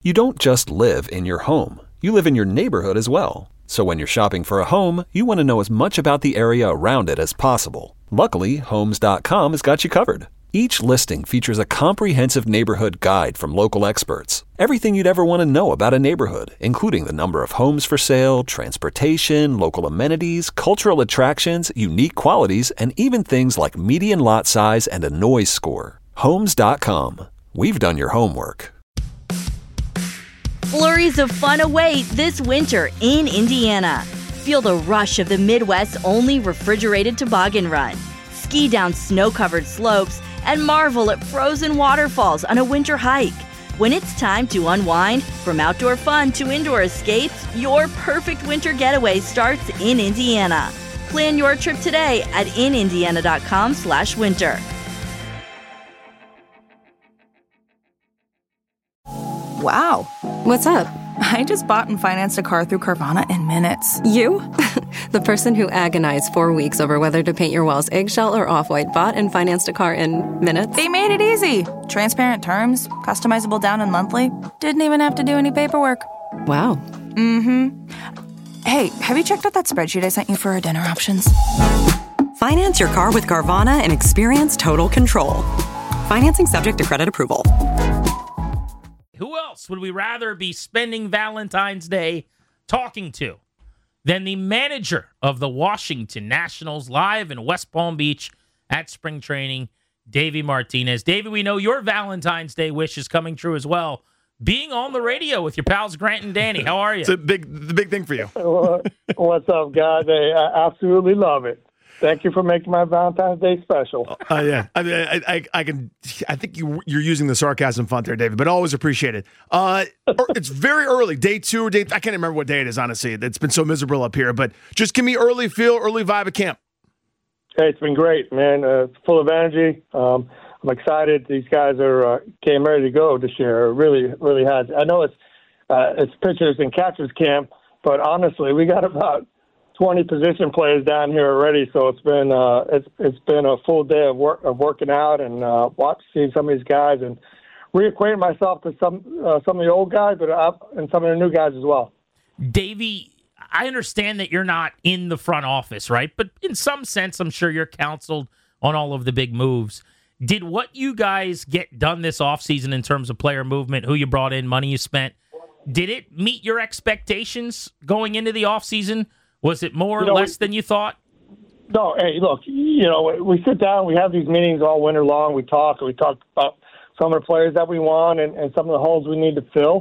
You don't just live in your home. You live in your neighborhood as well. So when you're shopping for a home, you want to know as much about the area around it as possible. Luckily, Homes.com has got you covered. Each listing features a comprehensive neighborhood guide from local experts. Everything you'd ever want to know about a neighborhood, including the number of homes for sale, transportation, local amenities, cultural attractions, unique qualities, and even things like median lot size and a noise score. Homes.com. We've done your homework. Flurries of fun await this winter in Indiana. Feel the rush of the Midwest's only refrigerated toboggan run. Ski down snow-covered slopes and marvel at frozen waterfalls on a winter hike. When it's time to unwind, from outdoor fun to indoor escapes, your perfect winter getaway starts in Indiana. Plan your trip today at inindiana.com/winter. Wow. What's up? I just bought and financed a car through Carvana in minutes. You? The person who agonized 4 weeks over whether to paint your walls eggshell or off-white bought and financed a car in minutes? They made it easy. Transparent terms, customizable down and monthly. Didn't even have to do any paperwork. Wow. Mm-hmm. Hey, have you checked out that spreadsheet I sent you for our dinner options? Finance your car with Carvana and experience total control. Financing subject to credit approval. Who else would we rather be spending Valentine's Day talking to than the manager of the Washington Nationals live in West Palm Beach at spring training, Davey Martinez? Davey, we know your Valentine's Day wish is coming true as well. Being on the radio with your pals Grant and Danny. How are you? It's the big thing for you. What's up, guys? Hey, I absolutely love it. Thank you for making my Valentine's Day special. Yeah, I mean, I think you're using the sarcasm font there, David, but always appreciate it. It's very early, day 2 or day. I can't remember what day it is. Honestly, it's been so miserable up here. But just give me early feel, early vibe at camp. Hey, it's been great, man. It's full of energy. I'm excited. These guys came ready to go this year. It really has. I know it's pitchers and catchers camp, but honestly, we got about 20 position players down here already, so it's been a full day of working out and seeing some of these guys and reacquainting myself to some of the old guys, and some of the new guys as well. Davey, I understand that you're not in the front office, right? But in some sense, I'm sure you're counseled on all of the big moves. Did what you guys get done this offseason in terms of player movement, who you brought in, money you spent, did it meet your expectations going into the offseason? Was it more or less than you thought? No, hey, look, we sit down, we have these meetings all winter long. We talk about some of the players that we want and some of the holes we need to fill.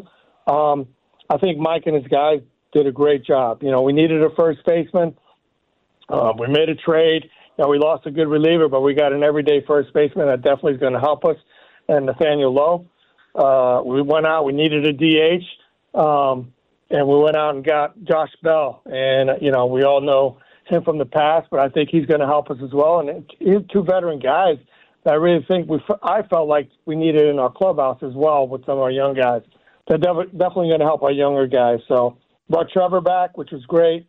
I think Mike and his guys did a great job. We needed a first baseman. We made a trade. We lost a good reliever, but we got an everyday first baseman that definitely is going to help us, and Nathaniel Lowe. We went out, we needed a DH. And we went out and got Josh Bell. And, we all know him from the past, but I think he's going to help us as well. And he's 2 veteran guys that I really think I felt like we needed in our clubhouse as well with some of our young guys. They're definitely going to help our younger guys. So brought Trevor back, which was great.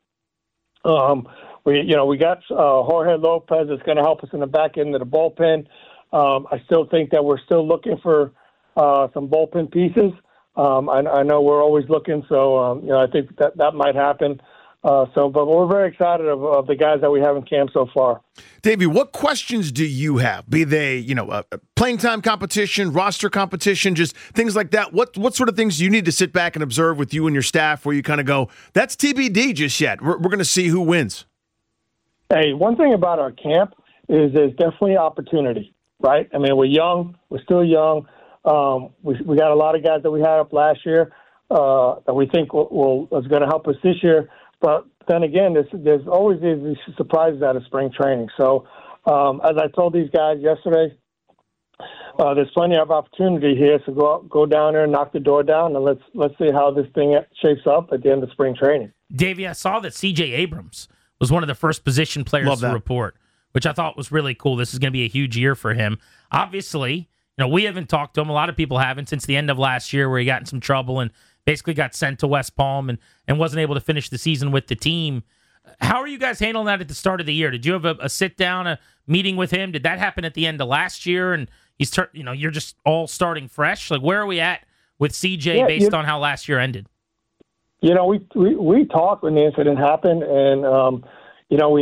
We got Jorge Lopez that's going to help us in the back end of the bullpen. I still think that we're still looking for some bullpen pieces. I know we're always looking, so I think that might happen. But we're very excited of the guys that we have in camp so far. Davey, what questions do you have? Be they, a playing time competition, roster competition, just things like that. What sort of things do you need to sit back and observe with you and your staff where you kind of go, that's TBD just yet. We're going to see who wins. Hey, one thing about our camp is there's definitely opportunity, right? I mean, we're young. We're still young. We got a lot of guys that we had up last year that we think is going to help us this year. But then again, there's always these surprises out of spring training. So as I told these guys yesterday, there's plenty of opportunity here. So go down there and knock the door down, and let's see how this thing shapes up at the end of spring training. Davey, I saw that C.J. Abrams was one of the first position players to report, which I thought was really cool. This is going to be a huge year for him. Obviously, we haven't talked to him. A lot of people haven't since the end of last year where he got in some trouble and basically got sent to West Palm and wasn't able to finish the season with the team. How are you guys handling that at the start of the year? Did you have a sit-down, a meeting with him? Did that happen at the end of last year and you're just all starting fresh? Like, where are we at with CJ based on how last year ended? You know, we talked when the incident happened, and you know, we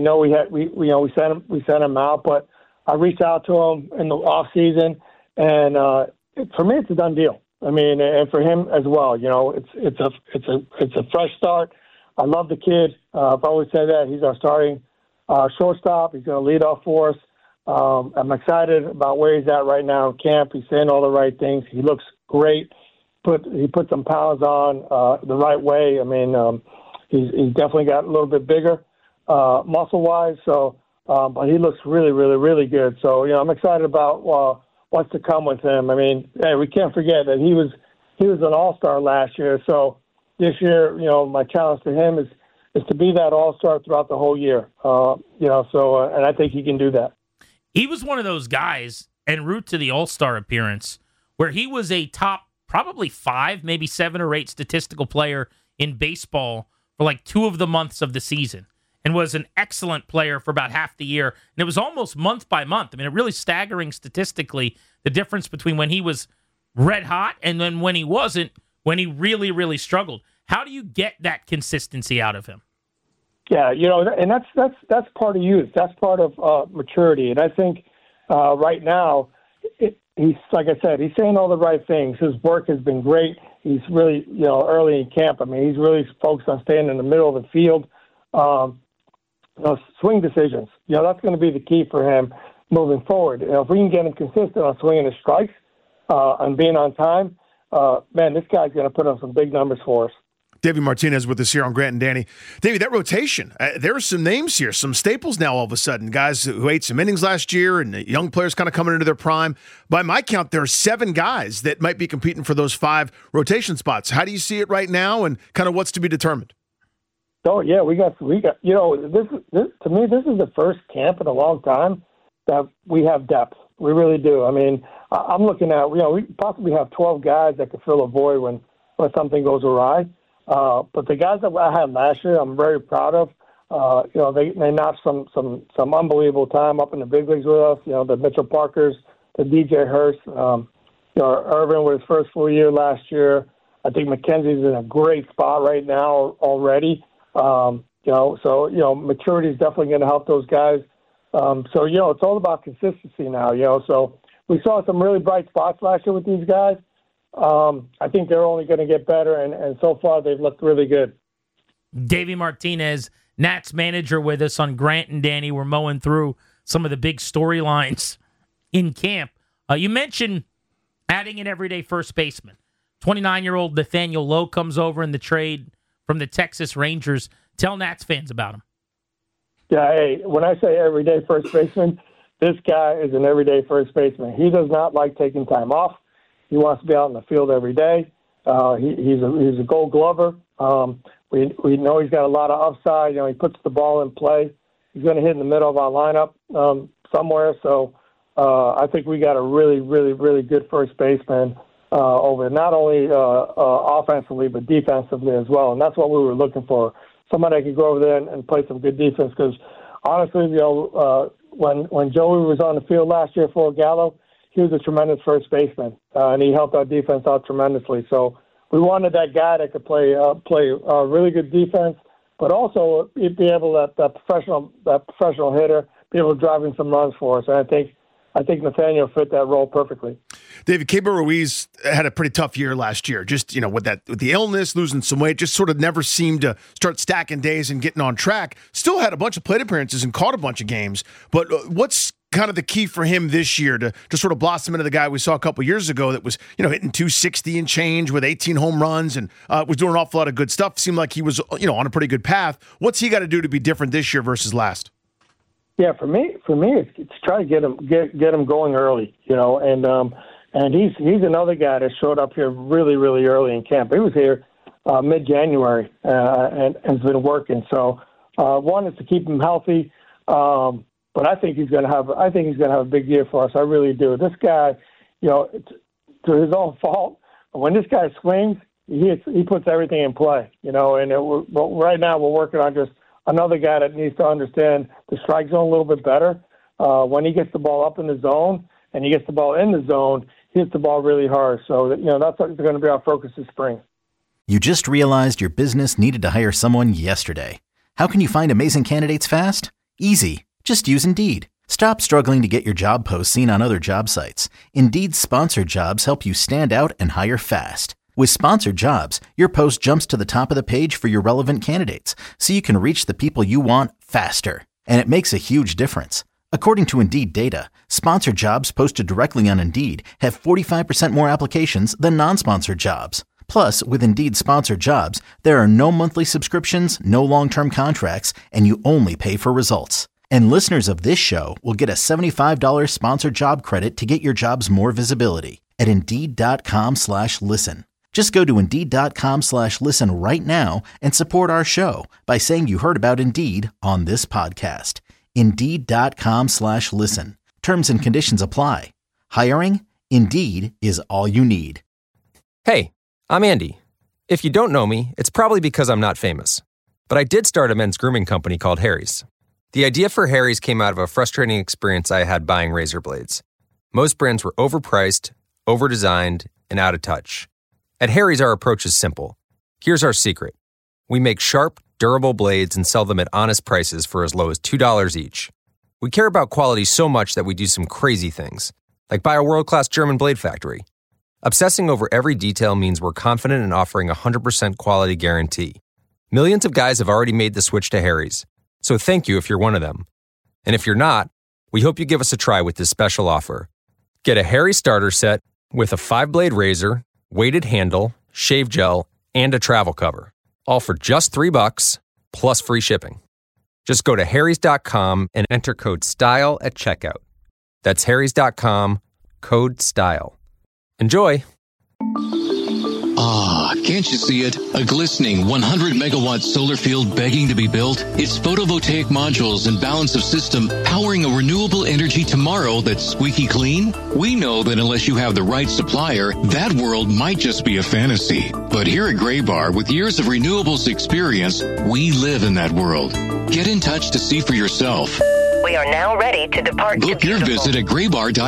sent him out, but I reached out to him in the off season, and for me, it's a done deal. I mean, and for him as well. You know, it's a fresh start. I love the kid. I've always said that he's our starting shortstop. He's going to lead off for us. I'm excited about where he's at right now in camp. He's saying all the right things. He looks great. He put some pounds on the right way. I mean, he's definitely got a little bit bigger muscle-wise. So, but he looks really, really, really good. So, you know, I'm excited about what's to come with him. I mean, hey, we can't forget that he was an all-star last year. So this year, you know, my challenge to him is to be that all-star throughout the whole year. You know, so and I think he can do that. He was one of those guys en route to the all-star appearance where he was a top probably 5, maybe 7 or 8 statistical player in baseball for like 2 of the months of the season, and was an excellent player for about half the year. And it was almost month by month. I mean, it really staggering statistically, the difference between when he was red hot and then when he wasn't, when he really, really struggled. How do you get that consistency out of him? Yeah, you know, and that's part of youth. That's part of maturity. And I think right now, he's, like I said, he's saying all the right things. His work has been great. He's really, you know, early in camp. I mean, he's really focused on staying in the middle of the field. You know, swing decisions. You know, that's going to be the key for him moving forward. You know, if we can get him consistent on swinging his strikes and being on time, man, this guy's going to put up some big numbers for us. Davey Martinez with us here on Grant and Danny. Davey, that rotation, there are some names here, some staples now all of a sudden, guys who ate some innings last year and young players kind of coming into their prime. By my count, there are 7 guys that might be competing for those 5 rotation spots. How do you see it right now and kind of what's to be determined? Oh, yeah, we got. You know, this to me, this is the first camp in a long time that we have depth. We really do. I mean, I'm looking at, you know, we possibly have 12 guys that could fill a void when something goes awry. But the guys that I had last year, I'm very proud of. You know, they notched some unbelievable time up in the big leagues with us. You know, the Mitchell Parkers, the DJ Hurst. You know, Irvin with his first full year last year. I think McKenzie's in a great spot right now already. You know, so, you know, maturity is definitely going to help those guys. So, you know, it's all about consistency now, you know. So we saw some really bright spots last year with these guys. I think they're only going to get better, and so far they've looked really good. Davey Martinez, Nats manager, with us on Grant and Danny. We're mowing through some of the big storylines in camp. You mentioned adding an everyday first baseman. 29-year-old Nathaniel Lowe comes over in the trade from the Texas Rangers. Tell Nats fans about him. Yeah, hey, when I say everyday first baseman, this guy is an everyday first baseman. He does not like taking time off. He wants to be out in the field every day. He's a Gold Glover. We know he's got a lot of upside. You know, he puts the ball in play. He's going to hit in the middle of our lineup somewhere. So I think we got a really, really, really good first baseman over not only offensively but defensively as well. And that's what we were looking for. Somebody that could go over there and play some good defense. Because honestly, you know, when Joey was on the field last year for Gallo, he was a tremendous first baseman, and he helped our defense out tremendously. So we wanted that guy that could play really good defense, but also be able to that professional hitter, be able to drive in some runs for us. And I think Nathaniel fit that role perfectly. David, Keibert Ruiz had a pretty tough year last year. Just, you know, with the illness, losing some weight, just sort of never seemed to start stacking days and getting on track. Still had a bunch of plate appearances and caught a bunch of games. But what's kind of the key for him this year to sort of blossom into the guy we saw a couple years ago that was, you know, hitting 260 and change with 18 home runs and was doing an awful lot of good stuff? Seemed like he was, you know, on a pretty good path. What's he got to do to be different this year versus last? Yeah, for me, it's try to get him going early, you know, and he's another guy that showed up here really, really early in camp. He was here mid-January and has been working. So one is to keep him healthy, but I think he's going to have a big year for us. I really do. This guy, you know, to his own fault, when this guy swings, he puts everything in play, you know. And right now we're working on just another guy that needs to understand the strike zone a little bit better. When he gets the ball up in the zone and he gets the ball in the zone, hits the ball really hard. So, that's going to be our focus this spring. You just realized your business needed to hire someone yesterday. How can you find amazing candidates fast? Easy. Just use Indeed. Stop struggling to get your job posts seen on other job sites. Indeed's sponsored jobs help you stand out and hire fast. With sponsored jobs, your post jumps to the top of the page for your relevant candidates, so you can reach the people you want faster. And it makes a huge difference. According to Indeed data, sponsored jobs posted directly on Indeed have 45% more applications than non-sponsored jobs. Plus, with Indeed sponsored jobs, there are no monthly subscriptions, no long-term contracts, and you only pay for results. And listeners of this show will get a $75 sponsored job credit to get your jobs more visibility at Indeed.com/listen. Just go to Indeed.com/listen right now and support our show by saying you heard about Indeed on this podcast. Indeed.com/listen. Terms and conditions apply. Hiring? Indeed is all you need. Hey, I'm Andy. If you don't know me, it's probably because I'm not famous. But I did start a men's grooming company called Harry's. The idea for Harry's came out of a frustrating experience I had buying razor blades. Most brands were overpriced, overdesigned, and out of touch. At Harry's, our approach is simple. Here's our secret. We make sharp, durable blades and sell them at honest prices for as low as $2 each. We care about quality so much that we do some crazy things, like buy a world-class German blade factory. Obsessing over every detail means we're confident in offering a 100% quality guarantee. Millions of guys have already made the switch to Harry's, so thank you if you're one of them. And if you're not, we hope you give us a try with this special offer. Get a Harry's starter set with a 5-blade razor, weighted handle, shave gel, and a travel cover, all for just $3 plus free shipping. Just go to harrys.com and enter code STYLE at checkout. That's harrys.com, code STYLE. Enjoy! Ah, can't you see it? A glistening 100-megawatt solar field begging to be built? It's photovoltaic modules and balance of system powering a renewable energy tomorrow that's squeaky clean? We know that unless you have the right supplier, that world might just be a fantasy. But here at Graybar, with years of renewables experience, we live in that world. Get in touch to see for yourself. We are now ready to depart. Book your visit at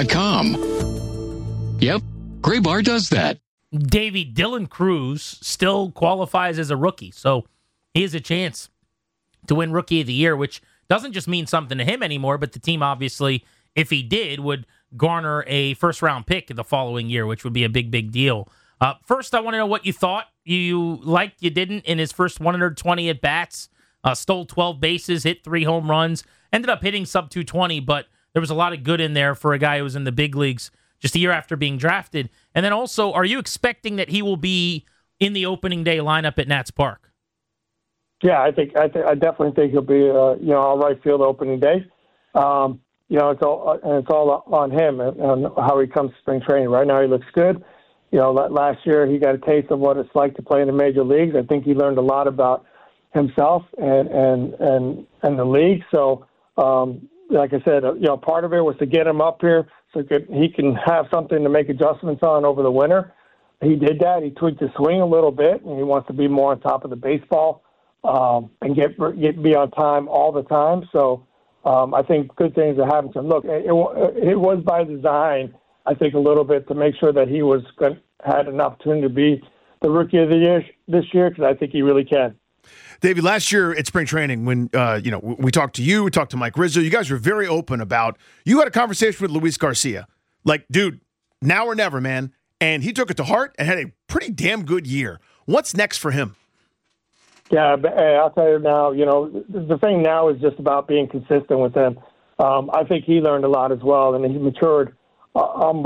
graybar.com. Yep, Graybar does that. Davey, Dylan Cruz still qualifies as a rookie, so he has a chance to win Rookie of the Year, which doesn't just mean something to him anymore, but the team obviously, if he did, would garner a first-round pick the following year, which would be a big, big deal. First, I want to know what you thought. You liked, you didn't in his first 120 at-bats, stole 12 bases, hit 3 home runs, ended up hitting sub-220, but there was a lot of good in there for a guy who was in the big leagues just a year after being drafted. And then also, are you expecting that he will be in the opening day lineup at Nats Park? Yeah, I definitely think he'll be, all right field opening day. It's all on him and how he comes to spring training. Right now, he looks good. Last year he got a taste of what it's like to play in the major leagues. I think he learned a lot about himself and the league. So, like I said, part of it was to get him up here so he can have something to make adjustments on over the winter. He did that. He tweaked his swing a little bit, and he wants to be more on top of the baseball and be on time all the time. So I think good things are happening to him. Look, it was by design, I think, a little bit to make sure that he had an opportunity to be the Rookie of the Year this year, because I think he really can. Davey, last year at spring training, when we talked to you, we talked to Mike Rizzo, you guys were very open about, you had a conversation with Luis Garcia. Like, dude, now or never, man. And he took it to heart and had a pretty damn good year. What's next for him? Yeah, I'll tell you now, the thing now is just about being consistent with him. I think he learned a lot as well, and he matured from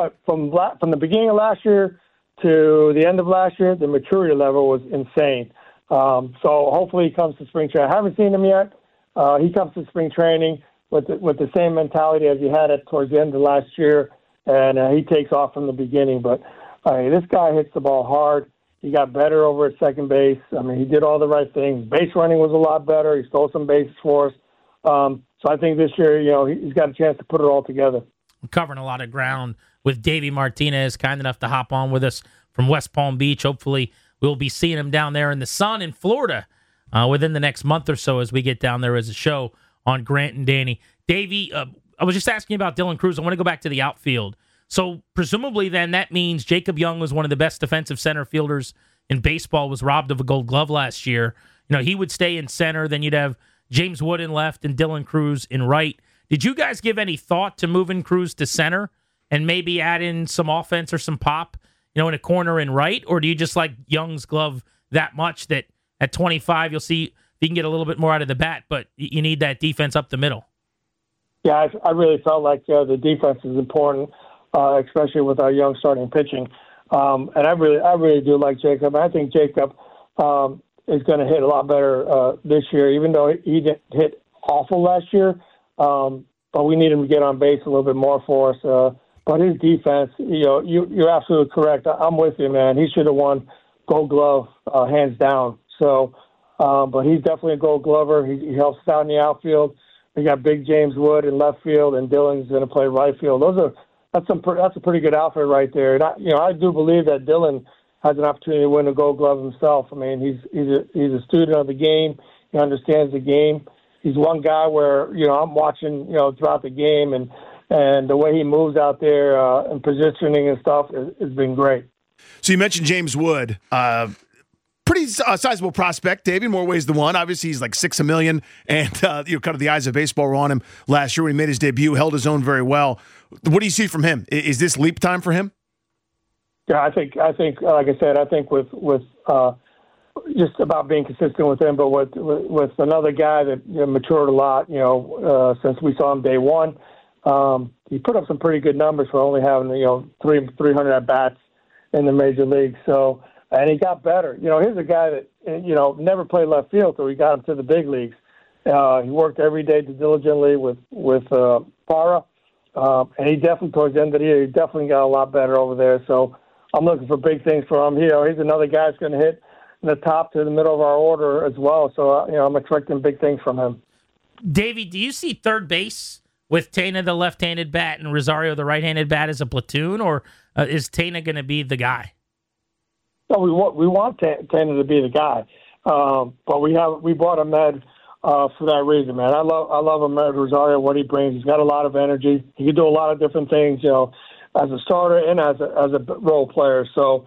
the beginning of last year to the end of last year. The maturity level was insane. So hopefully he comes to spring training. I haven't seen him yet. He comes to spring training with the same mentality as he had it towards the end of last year, and he takes off from the beginning. But this guy hits the ball hard. He got better over at second base. I mean, he did all the right things. Base running was a lot better. He stole some bases for us. So I think this year, he's got a chance to put it all together. We're covering a lot of ground with Davey Martinez, kind enough to hop on with us from West Palm Beach. Hopefully we'll be seeing him down there in the sun in Florida within the next month or so as we get down there as a show on Grant and Danny. Davey, I was just asking about Dylan Cruz. I want to go back to the outfield. So presumably then that means Jacob Young was one of the best defensive center fielders in baseball, was robbed of a Gold Glove last year. He would stay in center. Then you'd have James Wood in left and Dylan Cruz in right. Did you guys give any thought to moving Cruz to center and maybe add in some offense or some pop, in a corner in right? Or do you just like Young's glove that much that at 25 you'll see if you can get a little bit more out of the bat, but you need that defense up the middle? Yeah, I really felt like the defense is important, especially with our young starting pitching. And I really do like Jacob. I think Jacob is going to hit a lot better this year, even though he didn't hit awful last year. But we need him to get on base a little bit more for us. But his defense, you're absolutely correct. I'm with you, man. He should have won Gold Glove hands down. So, but he's definitely a Gold Glover. He helps us out in the outfield. We got big James Wood in left field, and Dylan's going to play right field. That's a pretty good outfit right there. And I do believe that Dylan has an opportunity to win a Gold Glove himself. I mean, he's a student of the game. He understands the game. He's one guy where I'm watching throughout the game, and the way he moves out there and positioning and stuff has been great. So you mentioned James Wood. Pretty sizable prospect, Davey, in more ways than one. Obviously, he's like $6 million, and kind of the eyes of baseball were on him last year when he made his debut, held his own very well. What do you see from him? Is this leap time for him? Yeah, I think, like I said, I think with just about being consistent with him, but with another guy that matured a lot, since we saw him day one. He put up some pretty good numbers for only having 300 at bats in the major league. So. And he got better. Here's a guy that, never played left field until we got him to the big leagues. He worked every day diligently with Parra. And he definitely, towards the end of the year, he definitely got a lot better over there. So I'm looking for big things from him. He's another guy that's going to hit in the top to the middle of our order as well. So, I'm expecting big things from him. Davey, do you see third base with Tena, the left-handed bat, and Rosario, the right-handed bat, as a platoon? Or is Tena going to be the guy? No, we want Tena to be the guy, but we brought Ahmed for that reason, man. I love Ahmed Rosario, what he brings. He's got a lot of energy. He can do a lot of different things, as a starter and as a role player. So,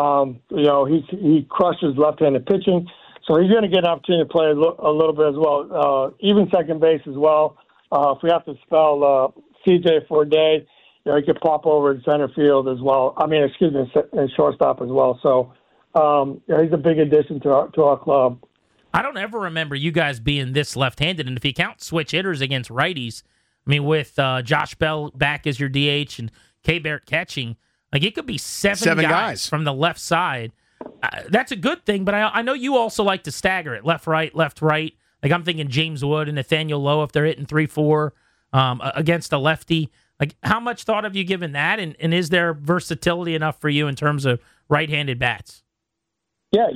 he crushes left-handed pitching. So he's going to get an opportunity to play a little bit as well, even second base as well. If we have to spell CJ for a day. He could pop over in center field as well. In shortstop as well. So, he's a big addition to our club. I don't ever remember you guys being this left-handed. And if you count switch hitters against righties, with Josh Bell back as your DH and K-Bart catching, it could be seven guys from the left side. That's a good thing, but I know you also like to stagger it, left, right. I'm thinking James Wood and Nathaniel Lowe if they're hitting 3-4 against a lefty. How much thought have you given that, and is there versatility enough for you in terms of right-handed bats? Yeah,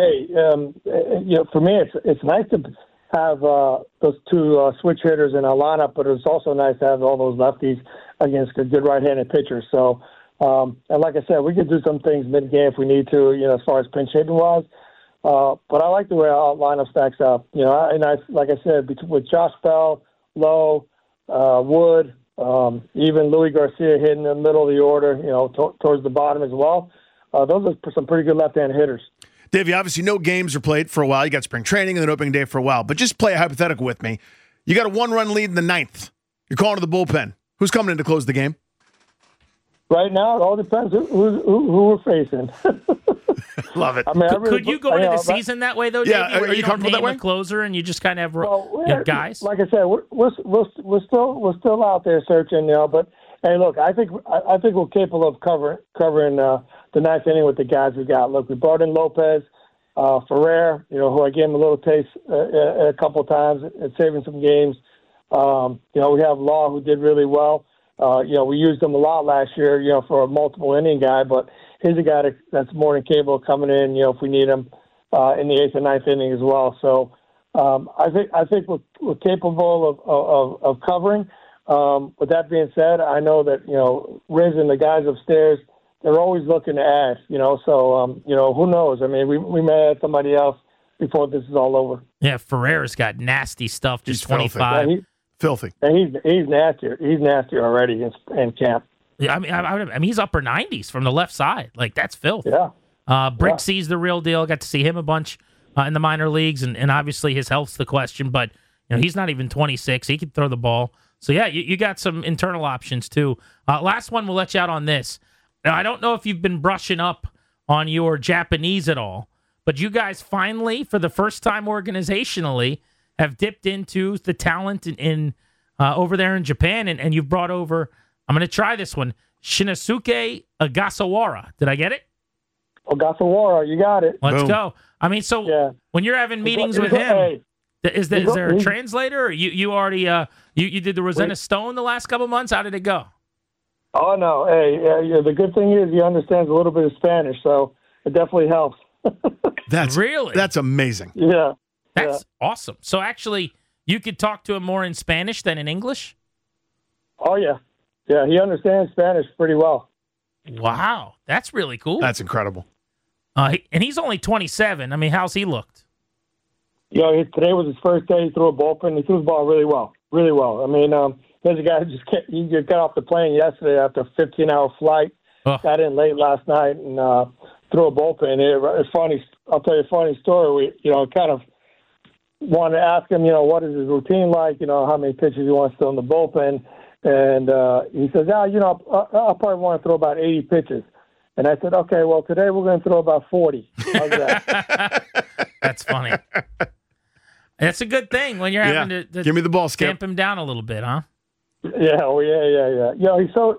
for me, it's nice to have those two switch hitters in our lineup, but it's also nice to have all those lefties against a good right-handed pitcher. So, and like I said, we could do some things mid-game if we need to, as far as pinch hitting was. But I like the way our lineup stacks up. Like I said, with Josh Bell, Lowe, Wood. Even Louis Garcia hitting in the middle of the order, towards the bottom as well. Those are some pretty good left-handed hitters. Davey, obviously no games are played for a while. You got spring training and then opening day for a while. But just play a hypothetical with me. You got a 1-run lead in the 9th. You're calling to the bullpen. Who's coming in to close the game? Right now, it all depends who we're facing. Love it. Could you go into the season that way, though, yeah, Davey, where are you comfortable that way? A closer and you just kind of have guys? Like I said, we're still out there searching, But hey, look, I think we're capable of covering the ninth inning with the guys we got. Look, we brought in Lopez, Ferrer, who I gave him a little taste a couple of times at saving some games. We have Law, who did really well. We used him a lot last year, for a multiple inning guy, but he's a guy that's more than capable of coming in, if we need him in the 8th and 9th inning as well. So I think we're capable of covering. With that being said, I know that Riz and the guys upstairs, they're always looking to add. So who knows? We may add somebody else before this is all over. Yeah, Ferrer's got nasty stuff. Just 25. Filthy. And he's nasty. He's nasty already in camp. I mean, he's upper 90s from the left side. Like, that's filth. Yeah. Brixey's the real deal. Got to see him a bunch in the minor leagues, and obviously his health's the question, but he's not even 26. He can throw the ball. So, yeah, you got some internal options, too. Last one, we'll let you out on this. Now, I don't know if you've been brushing up on your Japanese at all, but you guys finally, for the first time organizationally, have dipped into the talent in over there in Japan, and you've brought over, I'm going to try this one, Shinosuke Ogasawara. Did I get it? Ogasawara, you got it. Let's go. I mean, so when you're having meetings with him, is there a translator? Or you already you did the Rosetta Stone the last couple months? How did it go? Oh, no. Hey, the good thing is he understands a little bit of Spanish, so it definitely helps. That's amazing. Yeah. That's awesome. So actually, you could talk to him more in Spanish than in English? Oh, yeah. Yeah, he understands Spanish pretty well. Wow. That's really cool. That's incredible. And he's only 27. I mean, how's he looked? Today was his first day. He threw a bullpen. He threw the ball really well. Really well. I mean, there's a guy who just got off the plane yesterday after a 15-hour flight. Got in late last night and threw a bullpen. It's funny. I'll tell you a funny story. We, kind of wanted to ask him, what is his routine like? How many pitches he wants to throw in the bullpen. And he says, I'll probably want to throw about 80 pitches. And I said, okay, well, today we're going to throw about 40. How's that? That's funny. That's a good thing when you're having to give me the ball, Skip. Stamp him down a little bit, huh? Yeah, yeah.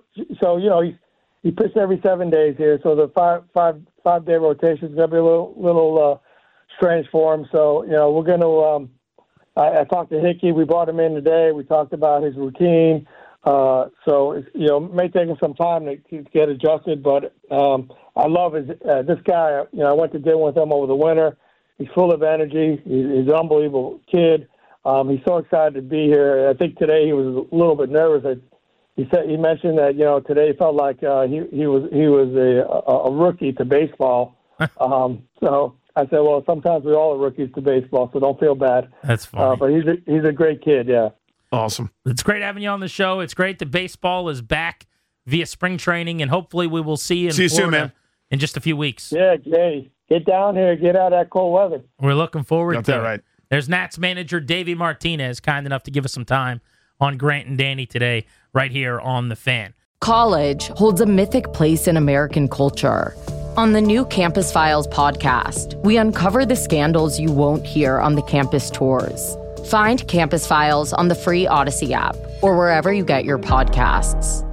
He pitched every 7 days here, so the five-day rotation is going to be a little strange for him. So, we're going to I talked to Hickey. We brought him in today. We talked about his routine. So, it may take him some time to get adjusted, but I love this guy. I went to dinner with him over the winter. He's full of energy. He's an unbelievable kid. He's so excited to be here. I think today he was a little bit nervous. He mentioned that today he felt like he was a rookie to baseball. So I said, well, sometimes we all are rookies to baseball, so don't feel bad. That's funny. But he's a great kid. Yeah. Awesome. It's great having you on the show. It's great that baseball is back via spring training, and hopefully we will see you in Florida soon, man. In just a few weeks. Yeah, Jay. Get down here. Get out of that cold weather. We're looking forward Got to that it. right. There's Nats manager Davey Martinez, kind enough to give us some time on Grant and Danny today, right here on The Fan. College holds a mythic place in American culture. On the new Campus Files podcast, we uncover the scandals you won't hear on the campus tours. Find Campus Files on the free Odyssey app or wherever you get your podcasts.